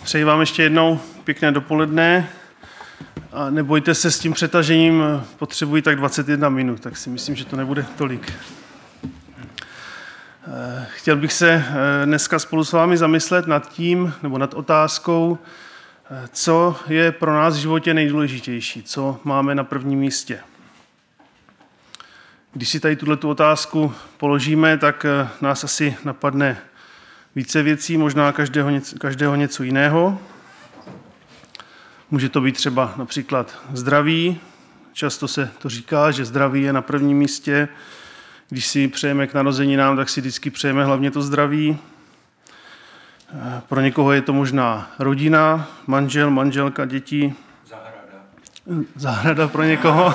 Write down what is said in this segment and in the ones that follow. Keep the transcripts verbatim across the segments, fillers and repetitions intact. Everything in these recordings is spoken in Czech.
Přeji vám ještě jednou pěkné dopoledne a nebojte se s tím přetažením, potřebuji tak dvacet jedna minut, tak si myslím, že to nebude tolik. Chtěl bych se dneska spolu s vámi zamyslet nad tím, nebo nad otázkou, co je pro nás v životě nejdůležitější, co máme na prvním místě. Když si tady tuto otázku položíme, tak nás asi napadne více věcí, možná každého něco, každého něco jiného. Může to být třeba například zdraví. Často se to říká, že zdraví je na prvním místě. Když si přejeme k narozeninám, tak si vždycky přejeme hlavně to zdraví. Pro někoho je to možná rodina, manžel, manželka, děti. Zahrada. Zahrada pro někoho.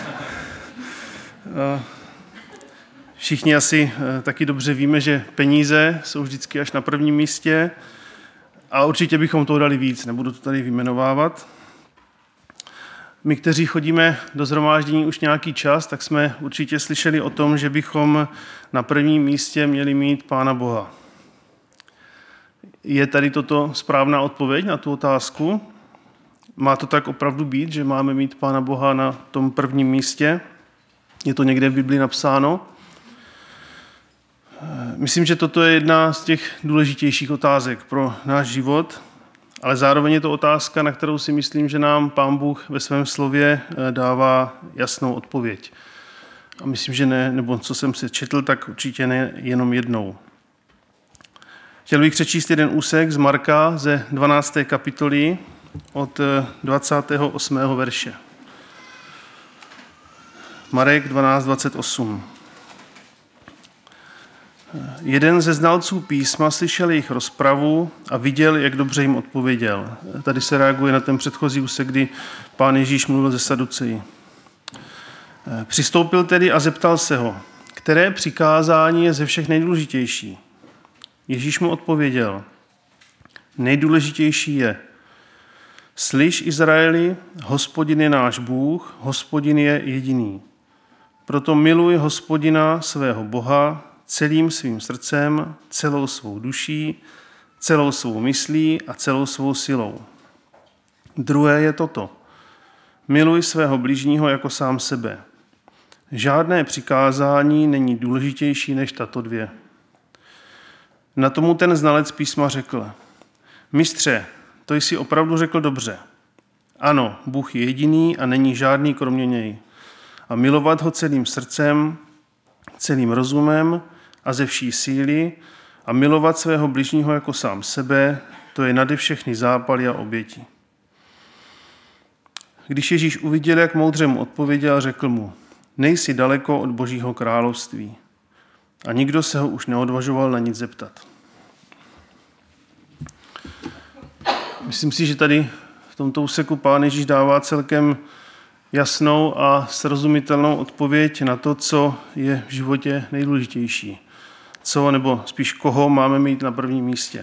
Všichni asi taky dobře víme, že peníze jsou vždycky až na prvním místě a určitě bychom toho dali víc, nebudu to tady vyjmenovávat. My, kteří chodíme do shromáždění už nějaký čas, tak jsme určitě slyšeli o tom, že bychom na prvním místě měli mít Pána Boha. Je tady toto správná odpověď na tu otázku? Má to tak opravdu být, že máme mít Pána Boha na tom prvním místě? Je to někde v Biblii napsáno? Myslím, že toto je jedna z těch důležitějších otázek pro náš život, ale zároveň je to otázka, na kterou si myslím, že nám Pán Bůh ve svém slově dává jasnou odpověď. A myslím, že ne, nebo co jsem si četl, tak určitě ne jenom jednou. Chtěl bych přečíst jeden úsek z Marka ze dvanácté kapitoly od dvacátého osmého verše. Marek dvanáct dvacet osm. Jeden ze znalců písma slyšel jejich rozpravu a viděl, jak dobře jim odpověděl. Tady se reaguje na ten předchozí úsek, kdy Pán Ježíš mluvil ze Saduceji. Přistoupil tedy a zeptal se ho, které přikázání je ze všech nejdůležitější. Ježíš mu odpověděl, nejdůležitější je, slyš Izraeli, Hospodin je náš Bůh, Hospodin je jediný. Proto miluj Hospodina svého Boha celým svým srdcem, celou svou duší, celou svou myslí a celou svou silou. Druhé je toto. Miluj svého bližního jako sám sebe. Žádné přikázání není důležitější než tato dvě. Na tomu ten znalec písma řekl, mistře, to jsi opravdu řekl dobře. Ano, Bůh je jediný a není žádný kromě něj. A milovat ho celým srdcem, celým rozumem a ze vší síly a milovat svého bližního jako sám sebe, to je nade všechny zápaly a oběti. Když Ježíš uviděl, jak moudře mu odpověděl, řekl mu, nejsi daleko od Božího království. A nikdo se ho už neodvažoval na nic zeptat. Myslím si, že tady v tomto úseku Pán Ježíš dává celkem jasnou a srozumitelnou odpověď na to, co je v životě nejdůležitější. Co, nebo spíš koho máme mít na prvním místě.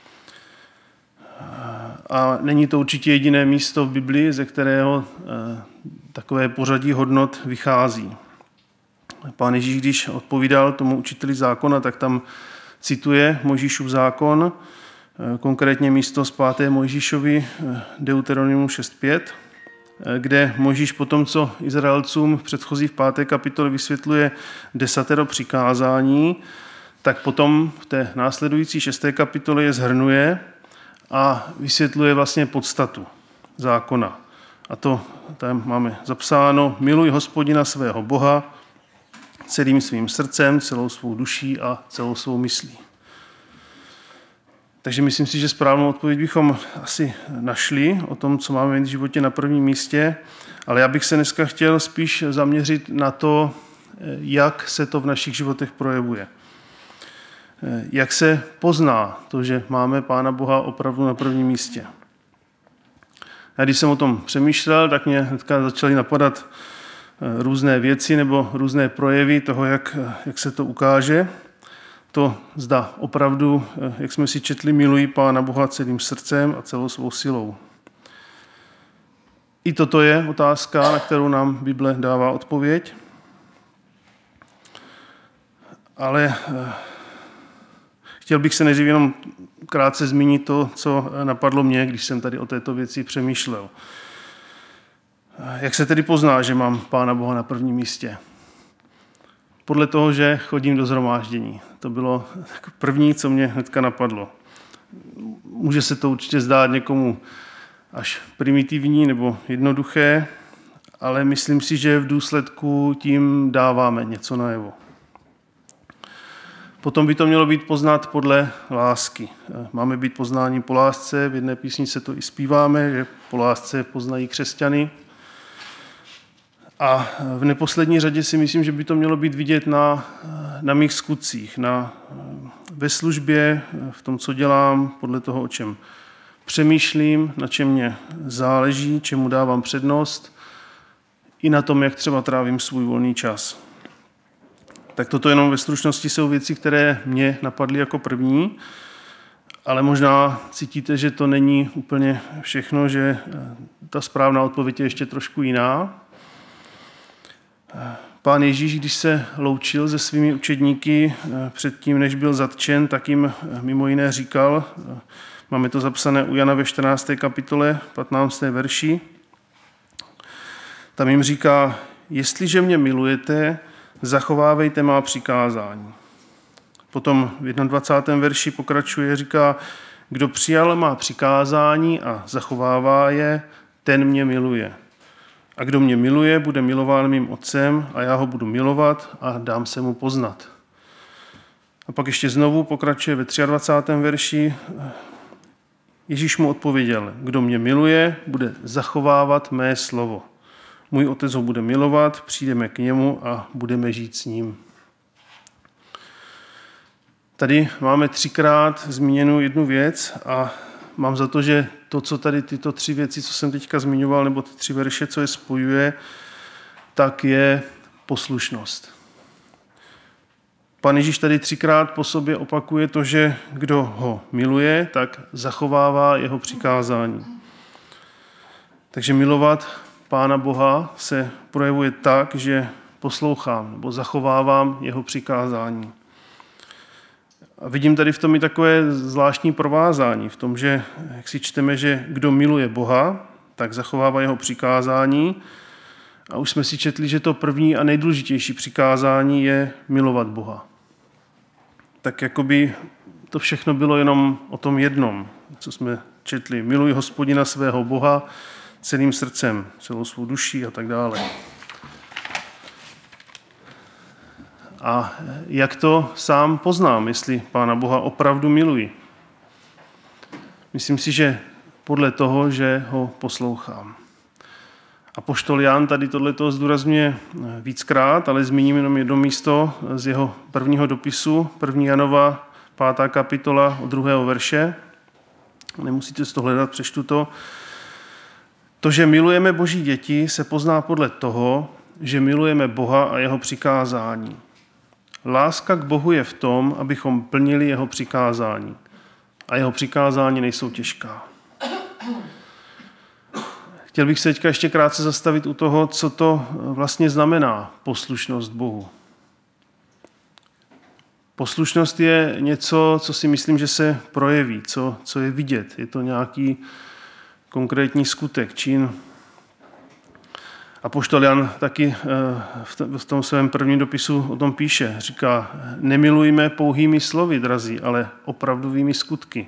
A není to určitě jediné místo v Biblii, ze kterého takové pořadí hodnot vychází. Pán Ježíš, když odpovídal tomu učiteli zákona, tak tam cituje Mojžíšův zákon, konkrétně místo z páté Mojžíšovi, Deuteronomium šest pět, kde Mojžíš po tom, co Izraelcům v předchozí v páté kapitole vysvětluje desatero přikázání, tak potom v té následující šesté kapitole je shrnuje a vysvětluje vlastně podstatu zákona. A to tam máme zapsáno, miluj Hospodina svého Boha celým svým srdcem, celou svou duší a celou svou myslí. Takže myslím si, že správnou odpověď bychom asi našli o tom, co máme v životě na prvním místě, ale já bych se dneska chtěl spíš zaměřit na to, jak se to v našich životech projevuje. Jak se pozná to, že máme Pána Boha opravdu na prvním místě. A když jsem o tom přemýšlel, tak mě hnedka začaly napadat různé věci nebo různé projevy toho, jak, jak se to ukáže. To zda opravdu, jak jsme si četli, milují Pána Boha celým srdcem a celou svou silou. I toto je otázka, na kterou nám Bible dává odpověď. Ale chtěl bych se nejdřív jenom krátce zmínit to, co napadlo mě, když jsem tady o této věci přemýšlel. Jak se tedy pozná, že mám Pána Boha na prvním místě? Podle toho, že chodím do shromáždění. To bylo první, co mě hnedka napadlo. Může se to určitě zdát někomu až primitivní nebo jednoduché, ale myslím si, že v důsledku tím dáváme něco najevo. Potom by to mělo být poznat podle lásky. Máme být poznáni po lásce, v jedné písni se to i zpíváme, že po lásce poznají křesťany. A v neposlední řadě si myslím, že by to mělo být vidět na, na mých skutcích, na, ve službě, v tom, co dělám, podle toho, o čem přemýšlím, na čem mě záleží, čemu dávám přednost, i na tom, jak třeba trávím svůj volný čas. Tak toto jenom ve stručnosti jsou věci, které mě napadly jako první, ale možná cítíte, že to není úplně všechno, že ta správná odpověď je ještě trošku jiná. Pán Ježíš, když se loučil se svými učedníky předtím, než byl zatčen, tak jim mimo jiné říkal, máme to zapsané u Jana ve čtrnácté kapitole, patnáctém verši, tam jim říká, jestliže mě milujete, zachovávejte má přikázání. Potom v dvacátém prvním verši pokračuje, říká, kdo přijal má přikázání a zachovává je, ten mě miluje. A kdo mě miluje, bude milován mým otcem a já ho budu milovat a dám se mu poznat. A pak ještě znovu pokračuje ve dvacátém třetím verši. Ježíš mu odpověděl, kdo mě miluje, bude zachovávat mé slovo. Můj otec ho bude milovat, přijdeme k němu a budeme žít s ním. Tady máme třikrát zmíněnou jednu věc a mám za to, že to, co tady tyto tři věci, co jsem teďka zmiňoval, nebo ty tři verše, co je spojuje, tak je poslušnost. Pan Ježíš tady třikrát po sobě opakuje to, že kdo ho miluje, tak zachovává jeho přikázání. Takže milovat Pána Boha se projevuje tak, že poslouchám nebo zachovávám jeho přikázání. A vidím tady v tom i takové zvláštní provázání, v tom, že jak si čteme, že kdo miluje Boha, tak zachovává jeho přikázání. A už jsme si četli, že to první a nejdůležitější přikázání je milovat Boha. Tak jakoby to všechno bylo jenom o tom jednom, co jsme četli. Miluj Hospodina svého Boha celým srdcem, celou svou duší a tak dále. A jak to sám poznám, jestli Pána Boha opravdu miluji? Myslím si, že podle toho, že ho poslouchám. Apoštol Jan tady tohleto zdůrazňuje víckrát, ale zmíním jenom jedno místo z jeho prvního dopisu, první Janova, pátá kapitola od druhého verše. Nemusíte to hledat, přečtu to. To, že milujeme Boží děti, se pozná podle toho, že milujeme Boha a jeho přikázání. Láska k Bohu je v tom, abychom plnili jeho přikázání. A jeho přikázání nejsou těžká. Chtěl bych se teďka ještě krátce zastavit u toho, co to vlastně znamená poslušnost Bohu. Poslušnost je něco, co si myslím, že se projeví, co, co je vidět. Je to nějaký konkrétní skutek, čin. Apoštol Jan taky v tom svém prvním dopisu o tom píše. Říká, nemilujme pouhými slovy, drazí, ale opravdovými skutky.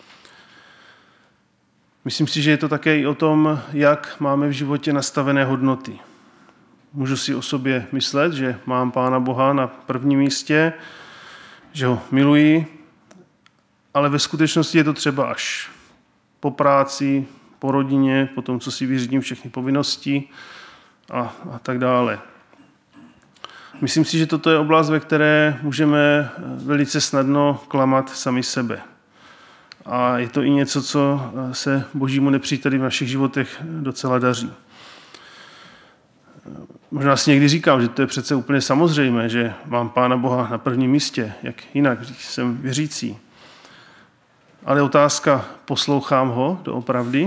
Myslím si, že je to také i o tom, jak máme v životě nastavené hodnoty. Můžu si o sobě myslet, že mám Pána Boha na prvním místě, že ho miluji, ale ve skutečnosti je to třeba až po práci, po rodině, po tom, co si vyřídím všechny povinnosti a, a tak dále. Myslím si, že toto je oblast, ve které můžeme velice snadno klamat sami sebe. A je to i něco, co se Božímu nepříteli v našich životech docela daří. Možná si někdy říkám, že to je přece úplně samozřejmé, že mám Pána Boha na prvním místě, jak jinak, když jsem věřící. Ale otázka, poslouchám ho doopravdy?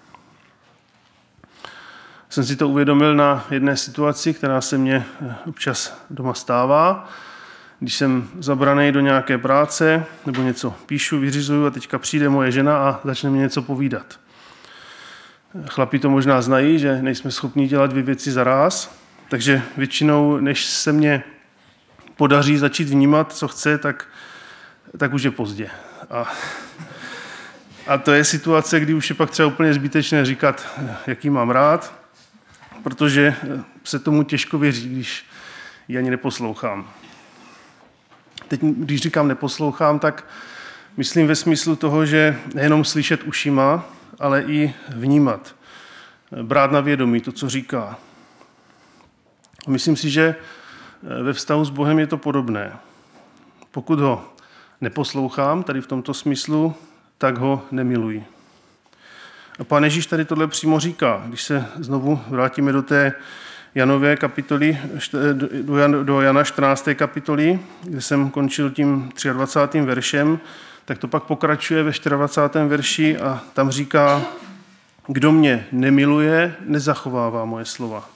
Jsem si to uvědomil na jedné situaci, která se mně občas doma stává, když jsem zabraný do nějaké práce nebo něco píšu, vyřizuju a teďka přijde moje žena a začne mi něco povídat. Chlapi to možná znají, že nejsme schopni dělat dvě věci za ráz, takže většinou, než se mě podaří začít vnímat, co chce, tak, tak už je pozdě. A, a to je situace, kdy už je pak třeba úplně zbytečné říkat, jaký mám rád, protože se tomu těžko věří, když ji ani neposlouchám. Teď, když říkám neposlouchám, tak myslím ve smyslu toho, že nejenom slyšet ušima, ale i vnímat, brát na vědomí to, co říká. Myslím si, že ve vztahu s Bohem je to podobné. Pokud ho neposlouchám, tady v tomto smyslu, tak ho nemiluji. A Pán Ježíš tady tohle přímo říká. Když se znovu vrátíme do té Janové kapitoly, do Jana čtrnácté kapitoly, kde jsem končil tím dvacátým třetím veršem, tak to pak pokračuje ve dvacátém čtvrtém verši a tam říká, kdo mě nemiluje, nezachovává moje slova.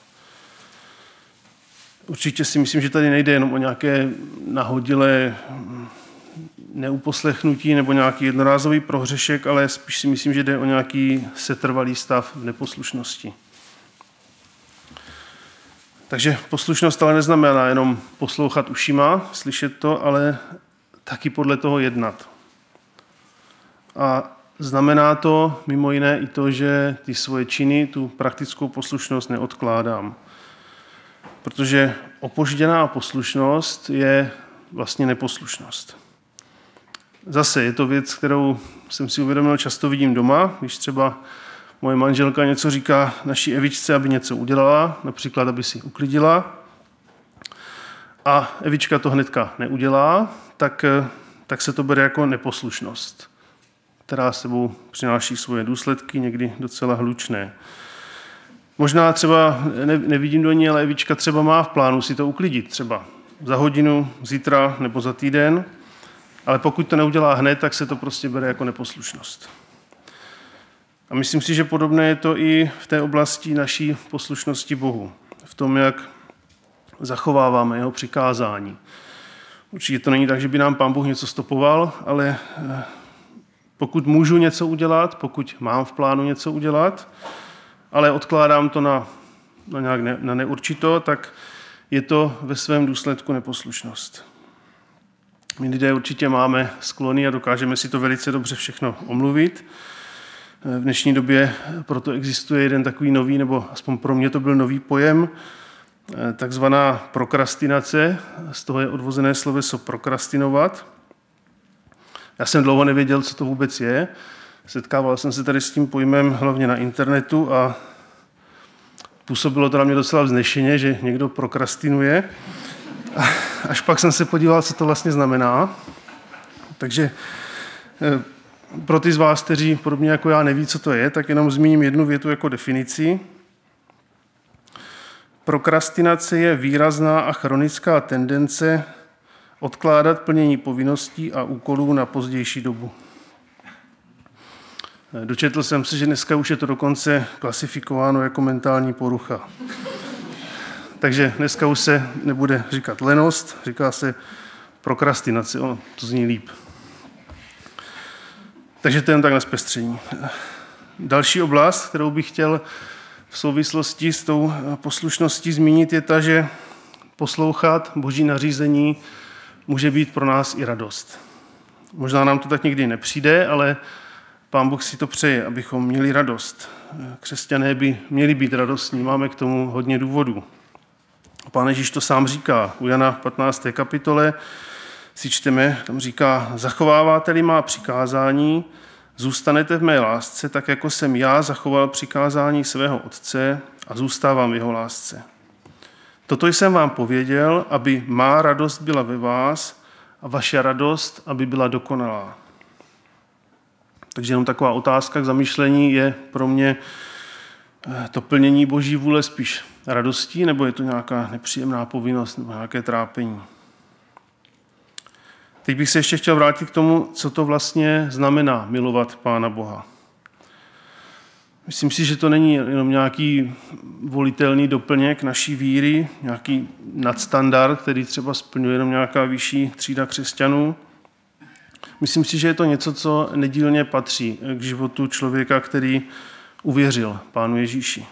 Určitě si myslím, že tady nejde jenom o nějaké nahodilé neuposlechnutí nebo nějaký jednorázový prohřešek, ale spíš si myslím, že jde o nějaký setrvalý stav neposlušnosti. Takže poslušnost ale neznamená jenom poslouchat ušima, slyšet to, ale taky podle toho jednat. A znamená to mimo jiné i to, že ty svoje činy, tu praktickou poslušnost neodkládám. Protože opožděná poslušnost je vlastně neposlušnost. Zase je to věc, kterou jsem si uvědomil, často vidím doma, když třeba moje manželka něco říká naší Evičce, aby něco udělala, například, aby si uklidila, a Evička to hnedka neudělá, tak, tak se to bere jako neposlušnost, která sebou přináší svoje důsledky, někdy docela hlučné. Možná třeba nevidím do ní, ale Evička třeba má v plánu si to uklidit, třeba za hodinu, zítra nebo za týden, ale pokud to neudělá hned, tak se to prostě bere jako neposlušnost. A myslím si, že podobné je to i v té oblasti naší poslušnosti Bohu, v tom, jak zachováváme jeho přikázání. Určitě to není tak, že by nám Pán Bůh něco stopoval, ale pokud můžu něco udělat, pokud mám v plánu něco udělat, ale odkládám to na, na, nějak ne, na neurčito, tak je to ve svém důsledku neposlušnost. My lidé určitě máme sklony a dokážeme si to velice dobře všechno omluvit. V dnešní době proto existuje jeden takový nový, nebo aspoň pro mě to byl nový pojem, takzvaná prokrastinace. Z toho je odvozené sloveso prokrastinovat. Já jsem dlouho nevěděl, co to vůbec je. Setkával jsem se tady s tím pojmem hlavně na internetu a působilo to na mě docela vznešeně, že někdo prokrastinuje. Až pak jsem se podíval, co to vlastně znamená. Takže pro ty z vás, kteří podobně jako já neví, co to je, tak jenom zmíním jednu větu jako definici. Prokrastinace je výrazná a chronická tendence odkládat plnění povinností a úkolů na pozdější dobu. Dočetl jsem se, že dneska už je to dokonce klasifikováno jako mentální porucha. Takže dneska už se nebude říkat lenost, říká se prokrastinace, o, to zní líp. Takže to jen tak na zpestření. Další oblast, kterou bych chtěl v souvislosti s tou poslušností zmínit, je ta, že poslouchat Boží nařízení může být pro nás i radost. Možná nám to tak někdy nepřijde, ale Pán Bůh si to přeje, abychom měli radost. Křesťané by měli být radostní, máme k tomu hodně důvodů. Pán Ježíš to sám říká. U Jana patnácté kapitole si čteme, tam říká, zachováváte-li má přikázání, zůstanete v mé lásce, tak jako jsem já zachoval přikázání svého Otce a zůstávám v jeho lásce. Toto jsem vám pověděl, aby má radost byla ve vás a vaše radost, aby byla dokonalá. Takže jenom taková otázka k zamýšlení, je pro mě to plnění Boží vůle spíš radostí, nebo je to nějaká nepříjemná povinnost nebo nějaké trápení? Teď bych se ještě chtěl vrátit k tomu, co to vlastně znamená milovat Pána Boha. Myslím si, že to není jenom nějaký volitelný doplněk naší víry, nějaký nadstandard, který třeba splňuje jenom nějaká vyšší třída křesťanů. Myslím si, že je to něco, co nedílně patří k životu člověka, který uvěřil Pánu Ježíši.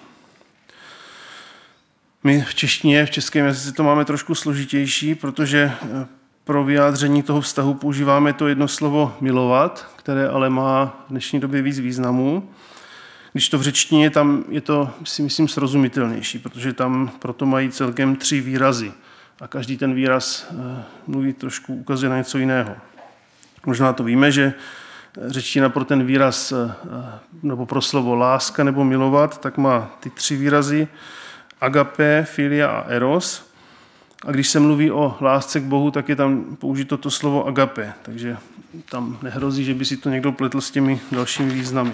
My v češtině, v českém jazyce to máme trošku složitější, protože pro vyjádření toho vztahu používáme to jedno slovo milovat, které ale má v dnešní době víc významů. Když to v řečtině, tam je to, si myslím, srozumitelnější, protože tam proto mají celkem tři výrazy a každý ten výraz mluví trošku, ukazuje na něco jiného. Možná to víme, že řečtina pro ten výraz, nebo pro slovo láska nebo milovat, tak má ty tři výrazy agape, filia a eros. A když se mluví o lásce k Bohu, tak je tam použito to slovo agape. Takže tam nehrozí, že by si to někdo pletl s těmi dalšími významy.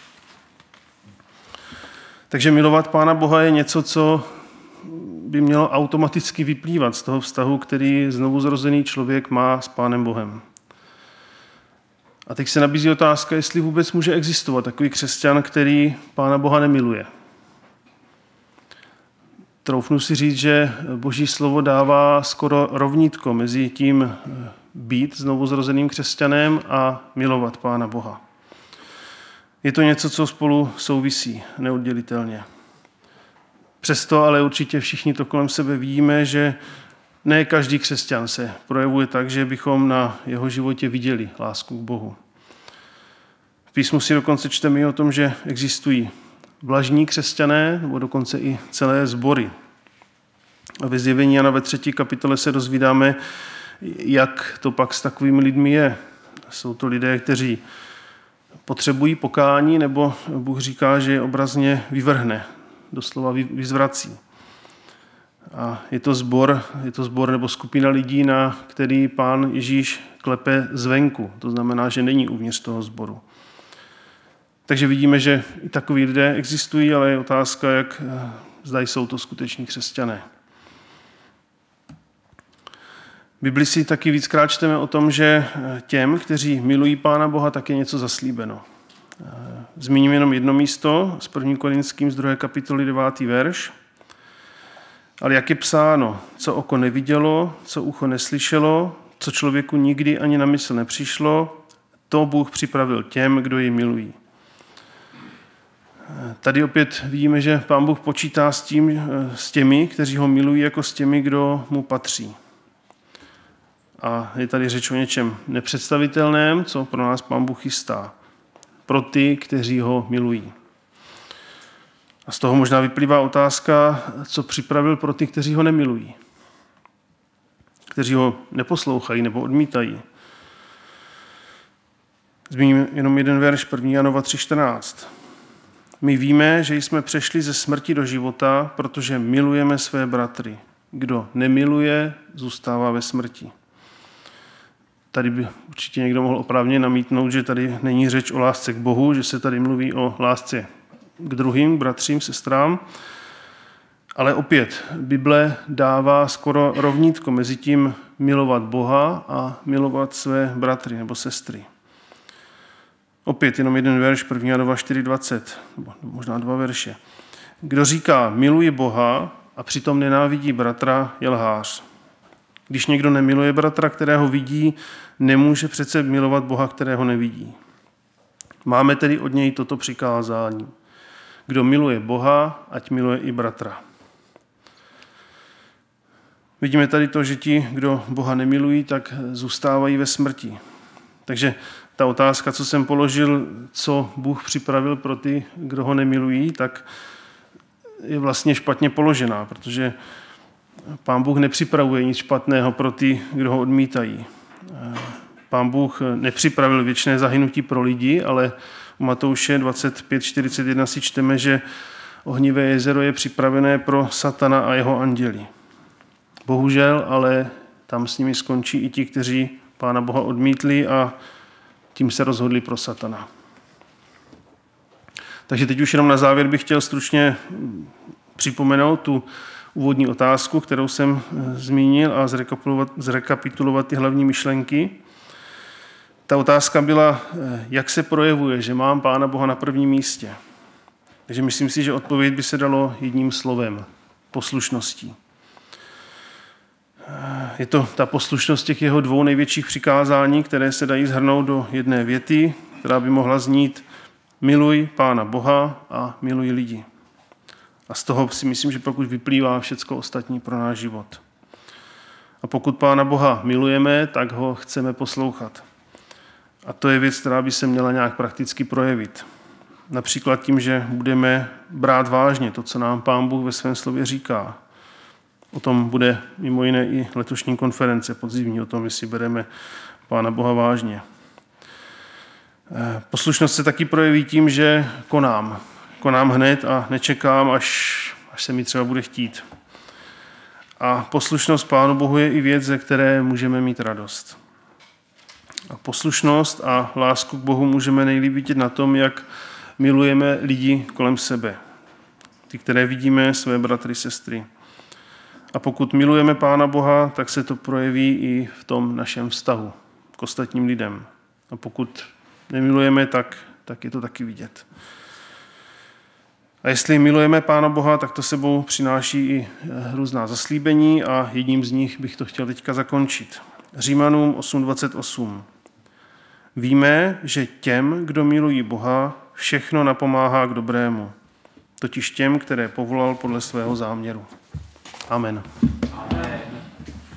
Takže milovat Pána Boha je něco, co by mělo automaticky vyplývat z toho vztahu, který znovuzrozený člověk má s Pánem Bohem. A teď se nabízí otázka, jestli vůbec může existovat takový křesťan, který Pána Boha nemiluje. Troufnu si říct, že Boží slovo dává skoro rovnítko mezi tím být znovuzrozeným křesťanem a milovat Pána Boha. Je to něco, co spolu souvisí neoddělitelně. Přesto ale určitě všichni to kolem sebe víme, že ne každý křesťan se projevuje tak, že bychom na jeho životě viděli lásku k Bohu. V písmu si dokonce čteme i o tom, že existují vlažní křesťané, nebo dokonce i celé sbory. A ve Zjevení Jana ve třetí kapitole se dozvídáme, jak to pak s takovými lidmi je. Jsou to lidé, kteří potřebují pokání, nebo Bůh říká, že je obrazně vyvrhne, doslova vyzvrací. A je to sbor, je to sbor nebo skupina lidí, na který Pán Ježíš klepe zvenku. To znamená, že není uvnitř toho sboru. Takže vidíme, že i takoví lidé existují, ale je otázka, jak zda jsou to skuteční křesťané. V Bibli si taky víckrát čteme o tom, že těm, kteří milují Pána Boha, tak je něco zaslíbeno. Zmíním jenom jedno místo z první Korinským z druhé kapitoly devátý verš. Ale jak je psáno, co oko nevidělo, co ucho neslyšelo, co člověku nikdy ani na mysl nepřišlo, to Bůh připravil těm, kdo ji milují. Tady opět vidíme, že Pán Bůh počítá s tím, s těmi, kteří ho milují, jako s těmi, kdo mu patří. A je tady řeč o něčem nepředstavitelném, co pro nás Pán Bůh chystá. Pro ty, kteří ho milují. A z toho možná vyplývá otázka, co připravil pro ty, kteří ho nemilují. Kteří ho neposlouchají nebo odmítají. Zmíním jenom jeden verš, první Janova tři čtrnáct. My víme, že jsme přešli ze smrti do života, protože milujeme své bratry. Kdo nemiluje, zůstává ve smrti. Tady by určitě někdo mohl oprávně namítnout, že tady není řeč o lásce k Bohu, že se tady mluví o lásce k druhým, bratřím, sestrám. Ale opět, Bible dává skoro rovnítko mezi tím milovat Boha a milovat své bratry nebo sestry. Opět jenom jeden verš, první Janova čtyři dvacet, nebo možná dva verše. Kdo říká miluji Boha a přitom nenávidí bratra, je lhář. Když někdo nemiluje bratra, kterého vidí, nemůže přece milovat Boha, kterého nevidí. Máme tedy od něj toto přikázání. Kdo miluje Boha, ať miluje i bratra. Vidíme tady to, že ti, kdo Boha nemilují, tak zůstávají ve smrti. Takže ta otázka, co jsem položil, co Bůh připravil pro ty, kdo ho nemilují, tak je vlastně špatně položená, protože Pán Bůh nepřipravuje nic špatného pro ty, kdo ho odmítají. Pán Bůh nepřipravil věčné zahynutí pro lidi, ale u Matouše dvacet pět čtyřicet jedna si čteme, že ohnivé jezero je připravené pro satana a jeho anděli. Bohužel, ale tam s nimi skončí i ti, kteří Pána Boha odmítli a tím se rozhodli pro satana. Takže teď už jenom na závěr bych chtěl stručně připomenout tu úvodní otázku, kterou jsem zmínil a zrekapitulovat, zrekapitulovat ty hlavní myšlenky. Ta otázka byla, jak se projevuje, že mám Pána Boha na prvním místě. Takže myslím si, že odpověď by se dalo jedním slovem. Poslušností. Je to ta poslušnost těch jeho dvou největších přikázání, které se dají shrnout do jedné věty, která by mohla znít miluj Pána Boha a miluj lidi. A z toho si myslím, že pokud vyplývá všecko ostatní pro náš život. A pokud Pána Boha milujeme, tak ho chceme poslouchat. A to je věc, která by se měla nějak prakticky projevit. Například tím, že budeme brát vážně to, co nám Pán Bůh ve svém slově říká. O tom bude mimo jiné i letošní konference podzimní, o tom, jestli bereme Pána Boha vážně. Poslušnost se taky projeví tím, že konám. Konám hned a nečekám, až, až se mi třeba bude chtít. A poslušnost Pánu Bohu je i věc, ze které můžeme mít radost. A poslušnost a lásku k Bohu můžeme nejlíp vidět na tom, jak milujeme lidi kolem sebe. Ty, které vidíme, své bratry, sestry. A pokud milujeme Pána Boha, tak se to projeví i v tom našem vztahu k ostatním lidem. A pokud nemilujeme, tak, tak je to taky vidět. A jestli milujeme Pána Boha, tak to sebou přináší i různá zaslíbení a jedním z nich bych to chtěl teďka zakončit. Římanům osm dvacet osm. Víme, že těm, kdo milují Boha, všechno napomáhá k dobrému, totiž těm, které povolal podle svého záměru. Amen.